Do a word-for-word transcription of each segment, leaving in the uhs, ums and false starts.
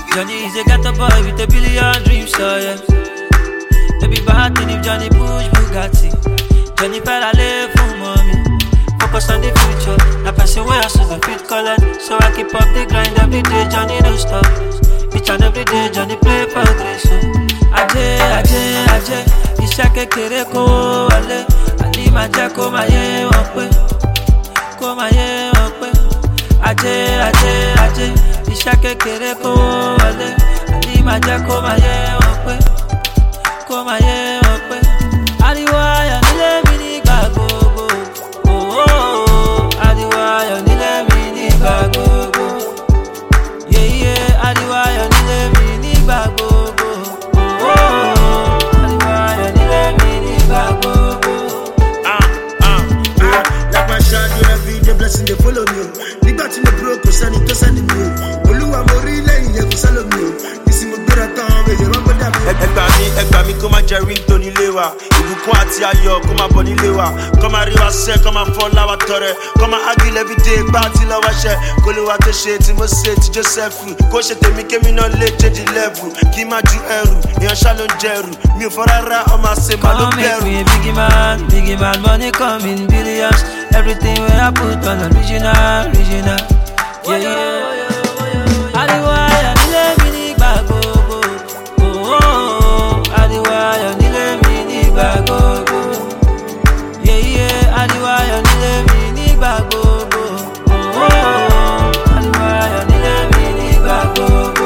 Johnny is a ghetto boy with a billion dreams, so yeah. No be bad thing if Johnny push Bugatti. Johnny better live for mommy. Focus on the future. Na person where I see the fit color. So I keep up the grind every day. Johnny don't stop. Each and every day Johnny play for grace. So Aje, Aje, Aje. Iṣẹ́ kékeré kó wọlé. Àní máa jẹ́ kó máa yé wọn pé. Kó máa yé wọn pé. Aje, Aje, Aje. Iṣẹ́ kékeré kó wọlé. Àní máa jẹ́ kó máa yé wọn pé. Kó máa yé wọn pé. Ariwo ayọ̀ nílé mi nígbà gbogbo. Oh, oh, oh. Ariwo ayọ̀ nílé mi nígbà gbogbo. Yeah, yeah. Ariwo ayọ̀ nílé mi nígbà gbogbo. Oh, oh, oh. Ariwo ayọ̀ nílé mi nígbà gbogbo. Ah, ah, ah. Like my shadow every day, blessing they follow me. Nígbà tí mo broke, kò sẹ́ni tó sẹ́ni mi o. Olúwa mo rí lẹ́yìn yẹn kò sálọ mi o. Ìsìn mo gbéra tán, èyí máa ń bọ́ dà mí. Ẹgbà mi, ẹgbà mi kó máa jẹ ringtone nílé wa. Ìbùkún àti ayọ̀ kó máa bọ̀ nílé wa. Kó máa rí wa sẹ́, kó máa fọ́ láwa tọrẹ. Kó máa ágìl everyday, gbá àti lọ́wọ́ ṣẹ. Kó lè wá tó ṣe tí mo ṣe ti Joseph. Kó ṣe tèmi kémi náà lè change level. Kí má ju ẹrù, èèyàn ṣá ló ń jẹrù. Mi ò fọ́ rárá, ọmọ àṣẹ máa ló Come bẹ̀rù. make me a biggie man, biggie man, money come in billions. Everything where I put on original, original. Yeah, yeah. Ariwo ayọ̀ nílé mi nígbà gbogbo. Oh, oh, oh. Ariwo ayọ̀ nílé mi nígbà gbogbo. Yeah, yeah. Ariwo ayọ̀ nílé mi nígbà gbogbo. Oh, oh, oh. Ariwo ayọ̀ nílé mi nígbà gbogbo.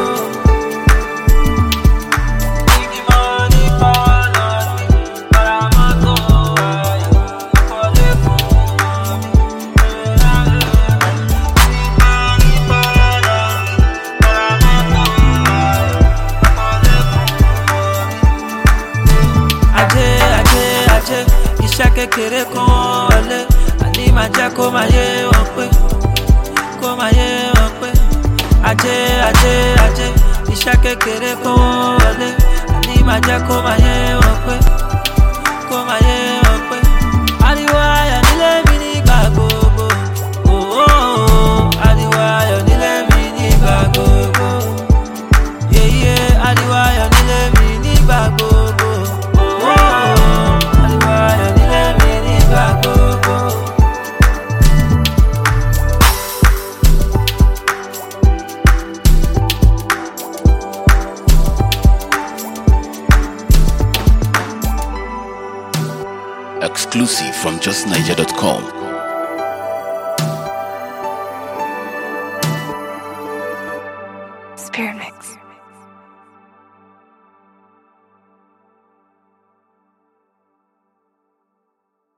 Biggie money fall on me, but I'm not so high. Fall for Aje, Aje, Aje. Iṣẹ́ kékeré kan wọlé. Àní máa jẹ́ kó máa yé wọn pé. Kó máa yé wọn pé. Aje, Aje, Aje. Iṣẹ́ kékeré kan wọlé. Àní máa jẹ́ kó máa yé wọn pé. Kó máa yé wọn pé. Ariwo ayọ̀ nílé mi nígbà gbogbo. Oh, oh, oh. Ariwo ayọ̀ nílé mi nígbà gbogbo. Yeah, yeah. Ariwo ayọ̀ nílé mi nígbà gbogbo. Oh, oh, oh. Ariwo ayọ̀ nílé mi nígbà gbogbo. Exclusive from just niger dot com.